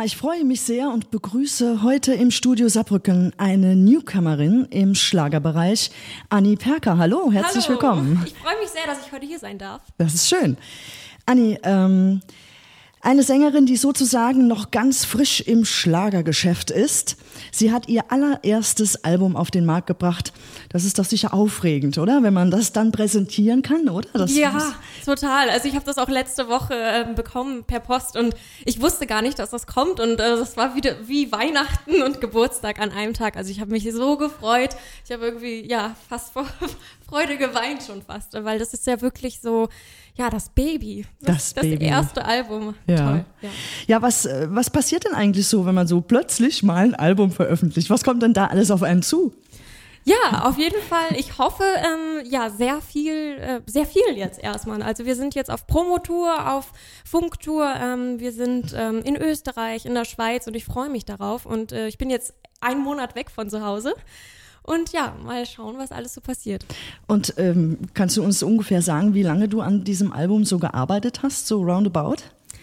ich freue mich sehr und begrüße heute im Studio Saarbrücken eine Newcomerin im Schlagerbereich, Anni Perker. Hallo, herzlich willkommen. Ich freue mich sehr, dass ich heute hier sein darf. Das ist schön. Anni, eine Sängerin, die sozusagen noch ganz frisch im Schlagergeschäft ist. Sie hat ihr allererstes Album auf den Markt gebracht. Das ist doch sicher aufregend, oder? Wenn man das dann präsentieren kann, oder? Ja, total. Also ich habe das auch letzte Woche bekommen per Post und ich wusste gar nicht, dass das kommt. Und das war wieder wie Weihnachten und Geburtstag an einem Tag. Also ich habe mich so gefreut. Ich habe irgendwie, fast vor Freude geweint schon fast. Weil das ist ja wirklich so, das Baby. Das erste Album. Ja. Toll. Ja, was passiert denn eigentlich so, wenn man so plötzlich mal ein Album veröffentlicht? Was kommt denn da alles auf einen zu? Ja, auf jeden Fall. Ich hoffe, sehr viel jetzt erstmal. Also wir sind jetzt auf Promotour, auf Funktour. Wir sind in Österreich, in der Schweiz und ich freue mich darauf. Und ich bin jetzt einen Monat weg von zu Hause. Und mal schauen, was alles so passiert. Und kannst du uns ungefähr sagen, wie lange du an diesem Album so gearbeitet hast, so roundabout?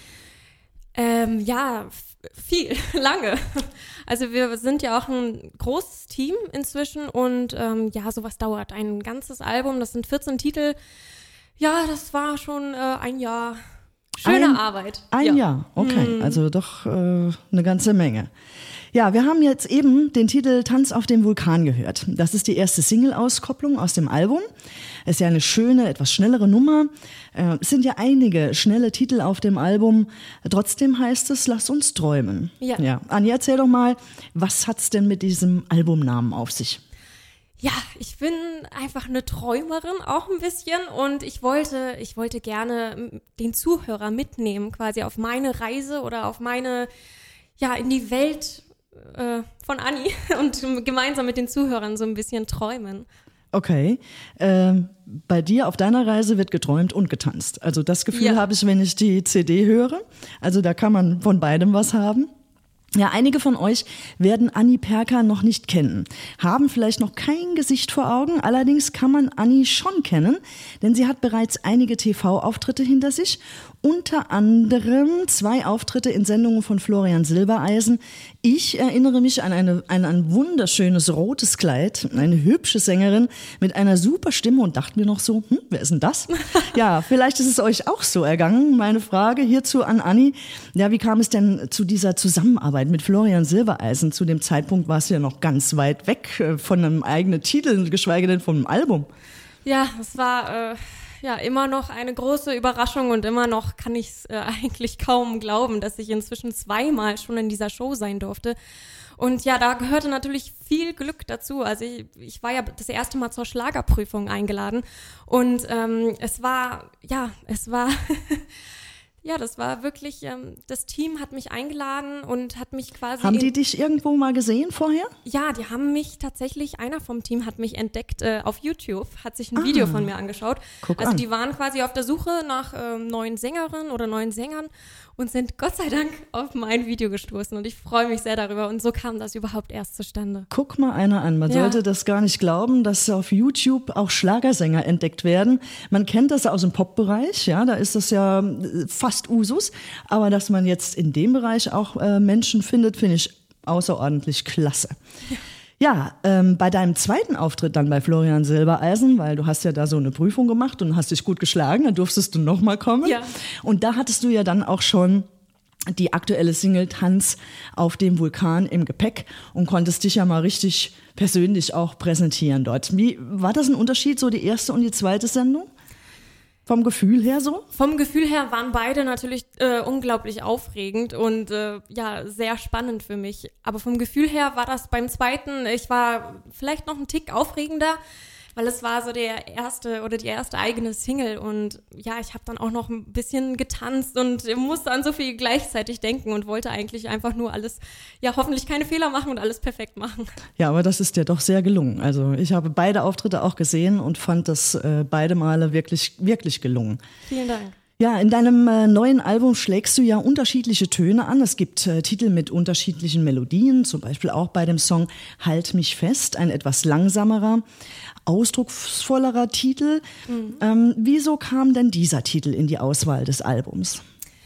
Viel, lange. Also wir sind ja auch ein großes Team inzwischen und sowas dauert ein ganzes Album. Das sind 14 Titel. Ja, das war schon ein Jahr. Schöne Arbeit. Ein Jahr, okay. Also doch eine ganze Menge. Ja, wir haben jetzt eben den Titel Tanz auf dem Vulkan gehört. Das ist die erste Single-Auskopplung aus dem Album. Ist ja eine schöne, etwas schnellere Nummer. Es sind ja einige schnelle Titel auf dem Album. Trotzdem heißt es, lass uns träumen. Ja. Anni, erzähl doch mal, was hat's denn mit diesem Albumnamen auf sich? Ja, ich bin einfach eine Träumerin auch ein bisschen und ich wollte gerne den Zuhörer mitnehmen, quasi auf meine Reise oder auf meine, in die Welt von Anni und gemeinsam mit den Zuhörern so ein bisschen träumen. Okay. Bei dir auf deiner Reise wird geträumt und getanzt. Also das Gefühl habe ich, wenn ich die CD höre. Also da kann man von beidem was haben. Ja, einige von euch werden Anni Perker noch nicht kennen, haben vielleicht noch kein Gesicht vor Augen, allerdings kann man Anni schon kennen, denn sie hat bereits einige TV-Auftritte hinter sich, unter anderem 2 Auftritte in Sendungen von Florian Silbereisen. Ich erinnere mich an ein wunderschönes rotes Kleid, eine hübsche Sängerin mit einer super Stimme und dachte mir noch so, wer ist denn das? Ja, vielleicht ist es euch auch so ergangen. Meine Frage hierzu an Anni, wie kam es denn zu dieser Zusammenarbeit mit Florian Silbereisen? Zu dem Zeitpunkt warst du ja noch ganz weit weg von einem eigenen Titel, geschweige denn von einem Album. Ja, es war immer noch eine große Überraschung und immer noch kann ich es eigentlich kaum glauben, dass ich inzwischen 2-mal schon in dieser Show sein durfte. Und da gehörte natürlich viel Glück dazu. Also ich war ja das erste Mal zur Schlagerprüfung eingeladen und es war das war wirklich, das Team hat mich eingeladen und hat mich quasi... Haben die dich irgendwo mal gesehen vorher? Ja, die haben mich tatsächlich, einer vom Team hat mich entdeckt auf YouTube, hat sich ein Video von mir angeschaut. Also die waren quasi auf der Suche nach neuen Sängerinnen oder neuen Sängern und sind Gott sei Dank auf mein Video gestoßen und ich freue mich sehr darüber und so kam das überhaupt erst zustande. Guck mal einer an, man sollte das gar nicht glauben, dass auf YouTube auch Schlagersänger entdeckt werden. Man kennt das aus dem Popbereich, da ist das ja fast Usus, aber dass man jetzt in dem Bereich auch Menschen findet, finde ich außerordentlich klasse. Ja, bei deinem zweiten Auftritt dann bei Florian Silbereisen, weil du hast ja da so eine Prüfung gemacht und hast dich gut geschlagen, dann durftest du nochmal kommen. Ja. Und da hattest du ja dann auch schon die aktuelle Single Tanz auf dem Vulkan im Gepäck und konntest dich ja mal richtig persönlich auch präsentieren dort. Wie war das ein Unterschied, so die erste und die zweite Sendung? Vom Gefühl her so? Vom Gefühl her waren beide natürlich unglaublich aufregend und sehr spannend für mich. Aber vom Gefühl her war das beim zweiten, ich war vielleicht noch einen Tick aufregender, weil es war so der erste oder die erste eigene Single und ich habe dann auch noch ein bisschen getanzt und musste an so viel gleichzeitig denken und wollte eigentlich einfach nur alles, hoffentlich keine Fehler machen und alles perfekt machen. Ja, aber das ist dir doch sehr gelungen. Also ich habe beide Auftritte auch gesehen und fand das beide Male wirklich, wirklich gelungen. Vielen Dank. Ja, in deinem neuen Album schlägst du ja unterschiedliche Töne an. Es gibt Titel mit unterschiedlichen Melodien, zum Beispiel auch bei dem Song Halt mich fest, ein etwas langsamerer, ausdrucksvollerer Titel. Wieso kam denn dieser Titel in die Auswahl des Albums?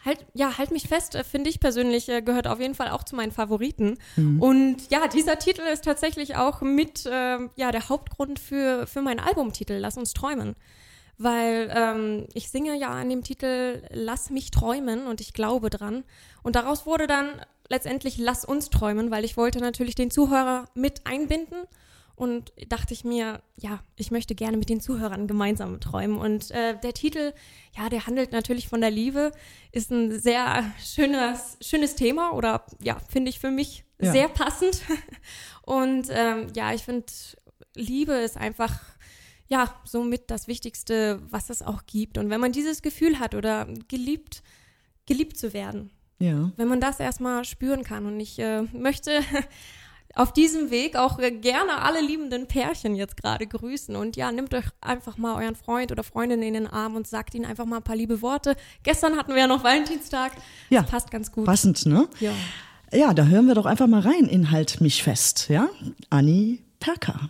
Halt mich fest, finde ich persönlich, gehört auf jeden Fall auch zu meinen Favoriten. Und ja, dieser Titel ist tatsächlich auch mit der Hauptgrund für meinen Albumtitel, Lass uns träumen. Weil ich singe ja an dem Titel Lass mich träumen und ich glaube dran. Und daraus wurde dann letztendlich Lass uns träumen, weil ich wollte natürlich den Zuhörer mit einbinden. Und dachte ich mir, ja, ich möchte gerne mit den Zuhörern gemeinsam träumen. Und der Titel, ja, der handelt natürlich von der Liebe, ist ein sehr schönes Thema oder ja, finde ich für mich sehr passend. Und ich finde, Liebe ist einfach, ja, somit das Wichtigste, was es auch gibt. Und wenn man dieses Gefühl hat oder geliebt zu werden, wenn man das erstmal spüren kann. Und ich möchte auf diesem Weg auch gerne alle liebenden Pärchen jetzt gerade grüßen. Und ja, nehmt euch einfach mal euren Freund oder Freundin in den Arm und sagt ihnen einfach mal ein paar liebe Worte. Gestern hatten wir ja noch Valentinstag. Ja, das passt ganz gut. Passend, ne? Ja. Ja, da hören wir doch einfach mal rein in Halt mich fest, ja? Anni Perka.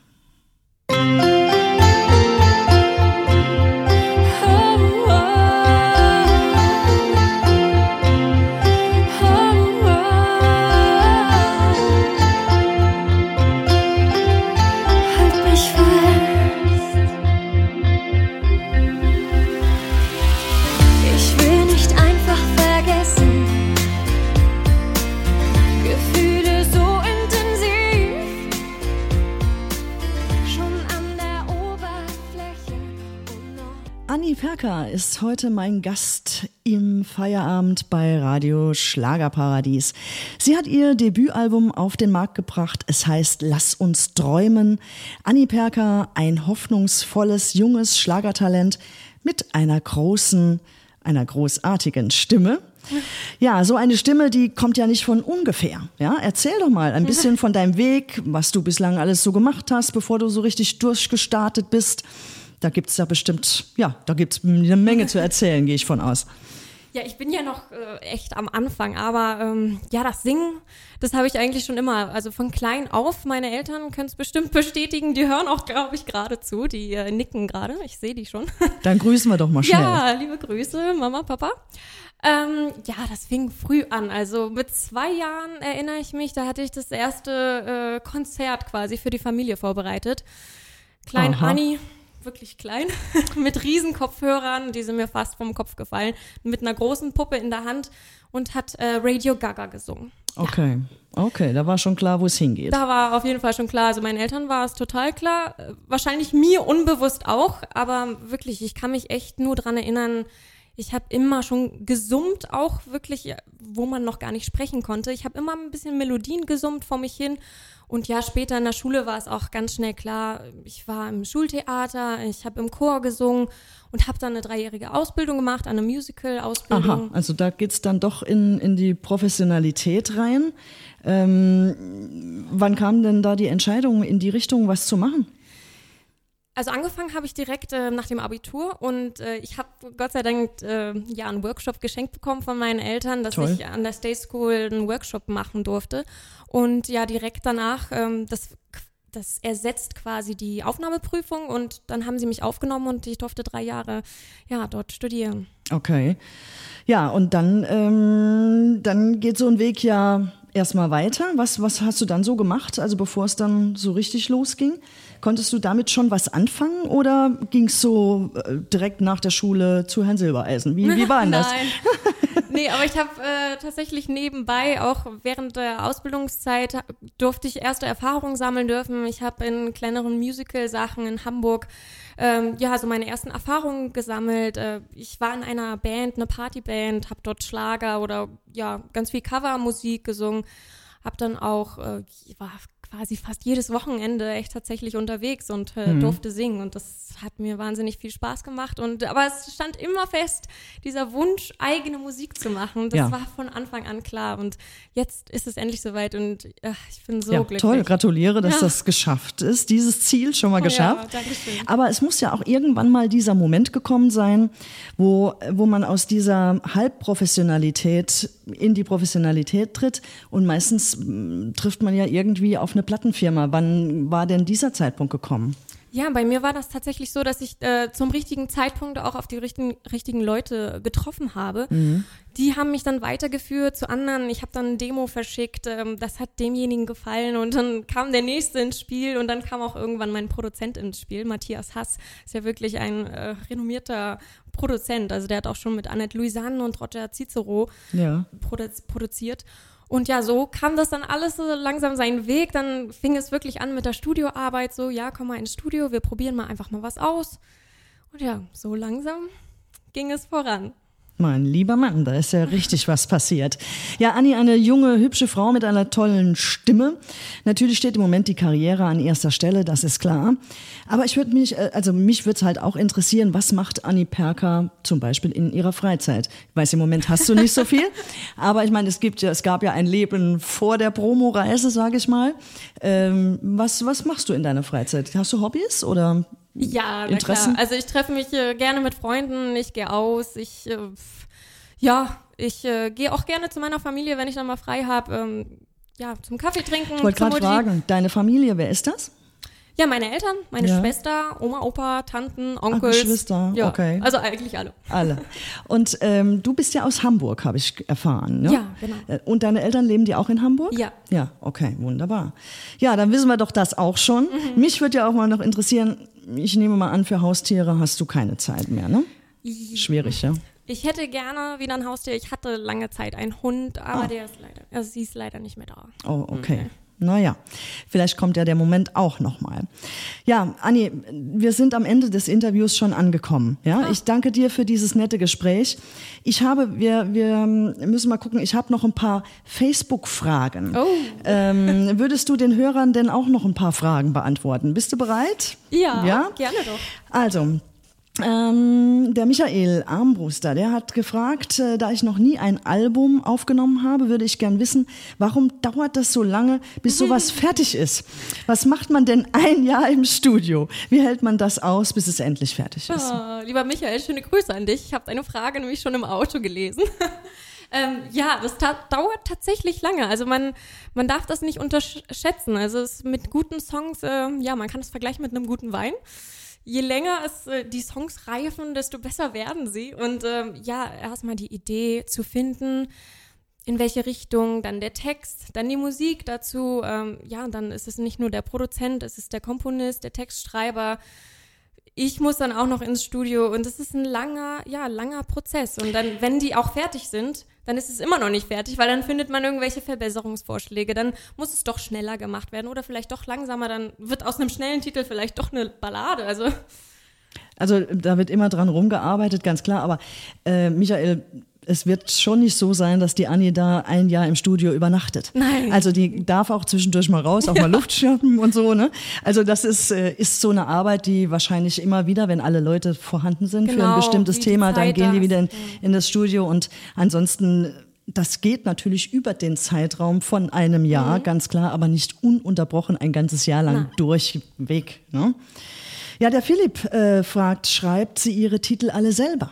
Anni Perka ist heute mein Gast im Feierabend bei Radio Schlagerparadies. Sie hat ihr Debütalbum auf den Markt gebracht. Es heißt Lass uns träumen. Anni Perka, ein hoffnungsvolles, junges Schlagertalent mit einer großartigen Stimme. Ja, so eine Stimme, die kommt ja nicht von ungefähr. Ja, erzähl doch mal ein bisschen von deinem Weg, was du bislang alles so gemacht hast, bevor du so richtig durchgestartet bist. Da gibt's ja bestimmt, da gibt's eine Menge zu erzählen, gehe ich von aus. Ja, ich bin ja noch echt am Anfang, aber das Singen, das habe ich eigentlich schon immer, also von klein auf, meine Eltern können es bestimmt bestätigen, die hören auch, glaube ich, gerade zu, die nicken gerade, ich sehe die schon. Dann grüßen wir doch mal schnell. Ja, liebe Grüße, Mama, Papa. Das fing früh an, also mit 2 Jahren erinnere ich mich, da hatte ich das erste Konzert quasi für die Familie vorbereitet. Klein Anni, wirklich klein, mit riesen Kopfhörern, die sind mir fast vom Kopf gefallen, mit einer großen Puppe in der Hand und hat Radio Gaga gesungen. Okay, da war schon klar, wo es hingeht. Da war auf jeden Fall schon klar, also meinen Eltern war es total klar, wahrscheinlich mir unbewusst auch, aber wirklich, ich kann mich echt nur dran erinnern, ich habe immer schon gesummt, auch wirklich, wo man noch gar nicht sprechen konnte. Ich habe immer ein bisschen Melodien gesummt vor mich hin. Und ja, später in der Schule war es auch ganz schnell klar, ich war im Schultheater, ich habe im Chor gesungen und habe dann eine 3-jährige Ausbildung gemacht, eine Musical-Ausbildung. Aha, also da geht's dann doch in die Professionalität rein. Wann kam denn da die Entscheidung in die Richtung, was zu machen? Also angefangen habe ich direkt nach dem Abitur und ich habe Gott sei Dank einen Workshop geschenkt bekommen von meinen Eltern, dass Toll. ich an der State School einen Workshop machen durfte. Und ja, direkt danach, das ersetzt quasi die Aufnahmeprüfung und dann haben sie mich aufgenommen und ich durfte 3 Jahre dort studieren. Okay. Ja, und dann geht so ein Weg ja erstmal weiter. Was hast du dann so gemacht, also bevor es dann so richtig losging? Konntest du damit schon was anfangen oder ging es so direkt nach der Schule zu Herrn Silbereisen? Wie war denn das? Nein. Nee, aber ich habe tatsächlich nebenbei, auch während der Ausbildungszeit, durfte ich erste Erfahrungen sammeln dürfen. Ich habe in kleineren Musical-Sachen in Hamburg so meine ersten Erfahrungen gesammelt. Ich war in einer Band, eine Partyband, habe dort Schlager oder ganz viel Covermusik gesungen. Habe dann auch, war quasi fast jedes Wochenende echt tatsächlich unterwegs und durfte singen und das hat mir wahnsinnig viel Spaß gemacht aber es stand immer fest, dieser Wunsch, eigene Musik zu machen, das war von Anfang an klar und jetzt ist es endlich soweit und ich bin so glücklich. Toll, gratuliere, dass das geschafft ist, dieses Ziel schon mal geschafft. Ja, danke schön. Aber es muss ja auch irgendwann mal dieser Moment gekommen sein, wo man aus dieser Halbprofessionalität in die Professionalität tritt und meistens trifft man ja irgendwie auf eine Plattenfirma. Wann war denn dieser Zeitpunkt gekommen? Ja, bei mir war das tatsächlich so, dass ich zum richtigen Zeitpunkt auch auf die richtigen Leute getroffen habe. Die haben mich dann weitergeführt zu anderen. Ich habe dann ein Demo verschickt, das hat demjenigen gefallen und dann kam der Nächste ins Spiel und dann kam auch irgendwann mein Produzent ins Spiel. Matthias Hass ist ja wirklich ein renommierter Produzent. Also der hat auch schon mit Annette Louisanne und Roger Cicero produziert. Und ja, so kam das dann alles so langsam seinen Weg. Dann fing es wirklich an mit der Studioarbeit. So, ja, komm mal ins Studio, wir probieren mal einfach mal was aus. Und ja, so langsam ging es voran. Mein lieber Mann, da ist ja richtig was passiert. Ja, Anni, eine junge, hübsche Frau mit einer tollen Stimme. Natürlich steht im Moment die Karriere an erster Stelle, das ist klar. Aber mich würde es halt auch interessieren, was macht Anni Perka zum Beispiel in ihrer Freizeit? Ich weiß, im Moment hast du nicht so viel, aber ich meine, es gab ja ein Leben vor der Promoreise, sage ich mal. Was machst du in deiner Freizeit? Hast du Hobbys oder Ja, na Interessen? klar. Also ich treffe mich gerne mit Freunden, ich gehe aus, ich gehe auch gerne zu meiner Familie, wenn ich dann mal frei habe, zum Kaffee trinken. Ich wollte gerade fragen, deine Familie, wer ist das? Ja, meine Eltern, meine Schwester, Oma, Opa, Tanten, Onkel. Geschwister, ja, okay. Also eigentlich alle. Alle. Und du bist ja aus Hamburg, habe ich erfahren, ne? Ja, genau. Und deine Eltern leben die auch in Hamburg? Ja. Ja, okay, wunderbar. Ja, dann wissen wir doch das auch schon. Mich würde ja auch mal noch interessieren, ich nehme mal an, für Haustiere hast du keine Zeit mehr, ne? Schwierig, ja? Ich hätte gerne wieder ein Haustier. Ich hatte lange Zeit einen Hund, aber sie ist leider nicht mehr da. Oh, okay. Naja, vielleicht kommt ja der Moment auch nochmal. Ja, Anni, wir sind am Ende des Interviews schon angekommen. Ja, ich danke dir für dieses nette Gespräch. Wir müssen mal gucken, ich habe noch ein paar Facebook-Fragen. Oh. Würdest du den Hörern denn auch noch ein paar Fragen beantworten? Bist du bereit? Ja, gerne doch. Also, der Michael Armbruster, der hat gefragt, da ich noch nie ein Album aufgenommen habe, würde ich gern wissen, warum dauert das so lange, bis sowas fertig ist? Was macht man denn ein Jahr im Studio? Wie hält man das aus, bis es endlich fertig ist? Oh, lieber Michael, schöne Grüße an dich. Ich habe deine Frage nämlich schon im Auto gelesen. Das dauert tatsächlich lange. Also man darf das nicht unterschätzen. Also mit guten Songs, man kann es vergleichen mit einem guten Wein. Je länger die Songs reifen, desto besser werden sie. Und erstmal die Idee zu finden, in welche Richtung, dann der Text, dann die Musik dazu. Dann ist es nicht nur der Produzent, es ist der Komponist, der Textschreiber. Ich muss dann auch noch ins Studio und es ist ein langer Prozess. Und dann, wenn die auch fertig sind, dann ist es immer noch nicht fertig, weil dann findet man irgendwelche Verbesserungsvorschläge. Dann muss es doch schneller gemacht werden oder vielleicht doch langsamer. Dann wird aus einem schnellen Titel vielleicht doch eine Ballade. Also da wird immer dran rumgearbeitet, ganz klar. Aber Michael, es wird schon nicht so sein, dass die Anni da ein Jahr im Studio übernachtet. Nein. Also die darf auch zwischendurch mal raus, auch mal Luft schnappen und so, ne? Also das ist so eine Arbeit, die wahrscheinlich immer wieder, wenn alle Leute vorhanden sind für ein bestimmtes Thema, dann gehen die wieder in das Studio und ansonsten, das geht natürlich über den Zeitraum von einem Jahr, ganz klar, aber nicht ununterbrochen ein ganzes Jahr lang durchweg, ne? Ja, der Philipp schreibt sie ihre Titel alle selber?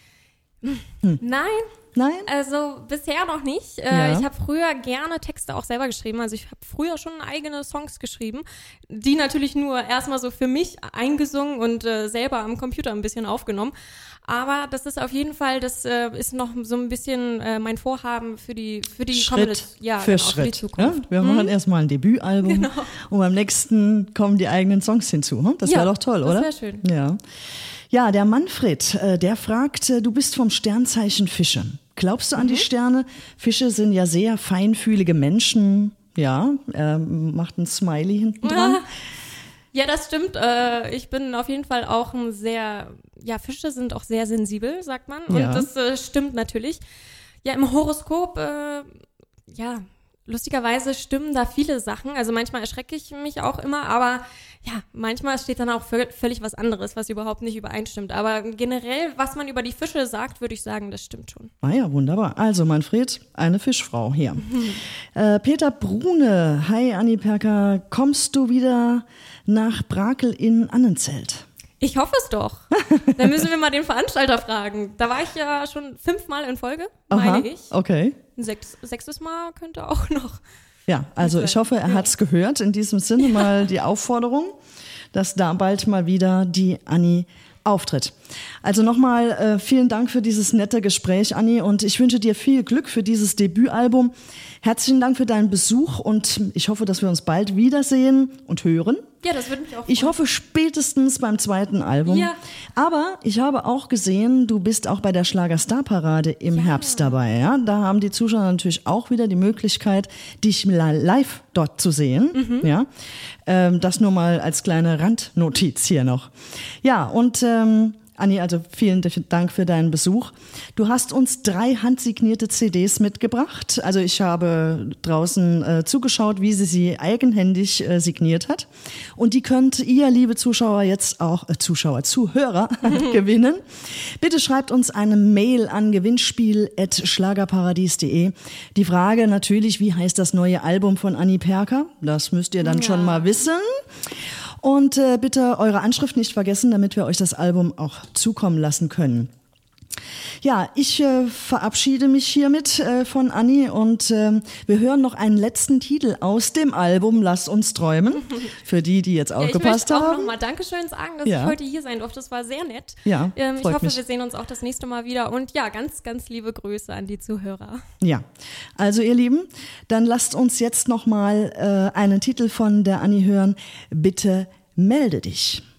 Nein, also bisher noch nicht. Ich habe früher gerne Texte auch selber geschrieben. Also ich habe früher schon eigene Songs geschrieben, die natürlich nur erstmal so für mich eingesungen und selber am Computer ein bisschen aufgenommen. Aber das ist auf jeden Fall, das ist noch so ein bisschen mein Vorhaben für die kommende, für die Zukunft. Ja? Wir machen erstmal ein Debütalbum und beim nächsten kommen die eigenen Songs hinzu. Das wäre doch toll, oder? Das wäre schön. Ja. Ja, der Manfred, der fragt, du bist vom Sternzeichen Fische. Glaubst du an die Sterne? Fische sind ja sehr feinfühlige Menschen. Ja, macht ein Smiley hinten dran. Ja, das stimmt. Ich bin auf jeden Fall auch Fische sind auch sehr sensibel, sagt man. Und das stimmt natürlich. Ja, im Horoskop, lustigerweise stimmen da viele Sachen. Also manchmal erschrecke ich mich auch immer, aber manchmal steht dann auch völlig was anderes, was überhaupt nicht übereinstimmt. Aber generell, was man über die Fische sagt, würde ich sagen, das stimmt schon. Ah ja, wunderbar. Also Manfred, eine Fischfrau hier. Peter Brune, hi Anni Perka, kommst du wieder nach Brakel in Annenzelt? Ich hoffe es doch. Dann müssen wir mal den Veranstalter fragen. Da war ich ja schon 5 Mal in Folge, meine ich. Okay. Ein sechstes Mal könnte auch noch. Ja, also ich hoffe, er hat's gehört. In diesem Sinne mal die Aufforderung. dass da bald mal wieder die Anni auftritt. Also nochmal vielen Dank für dieses nette Gespräch, Anni, und ich wünsche dir viel Glück für dieses Debütalbum. Herzlichen Dank für deinen Besuch und ich hoffe, dass wir uns bald wiedersehen und hören. Ja, das würde mich auch freuen. Ich hoffe spätestens beim zweiten Album. Ja. Aber ich habe auch gesehen, du bist auch bei der Schlager-Star-Parade im Herbst dabei. Ja? Da haben die Zuschauer natürlich auch wieder die Möglichkeit, dich live dort zu sehen. Ja? Das nur mal als kleine Randnotiz hier noch. Ja, und Anni, also vielen Dank für deinen Besuch. Du hast uns 3 handsignierte CDs mitgebracht. Also ich habe draußen zugeschaut, wie sie eigenhändig signiert hat. Und die könnt ihr, liebe Zuschauer, jetzt auch, Zuhörer gewinnen. Bitte schreibt uns eine Mail an gewinnspiel@schlagerparadies.de. Die Frage natürlich, wie heißt das neue Album von Anni Perka? Das müsst ihr dann schon mal wissen. Und bitte eure Anschrift nicht vergessen, damit wir euch das Album auch zukommen lassen können. Ja, ich verabschiede mich hiermit von Anni und wir hören noch einen letzten Titel aus dem Album Lass uns träumen. Für die jetzt aufgepasst haben. Ich möchte auch nochmal Dankeschön sagen, dass ich heute hier sein durfte. Das war sehr nett. Ja, ich hoffe, mich. Wir sehen uns auch das nächste Mal wieder. Und ja, ganz, ganz liebe Grüße an die Zuhörer. Ja, also ihr Lieben, dann lasst uns jetzt nochmal einen Titel von der Anni hören. Bitte melde dich.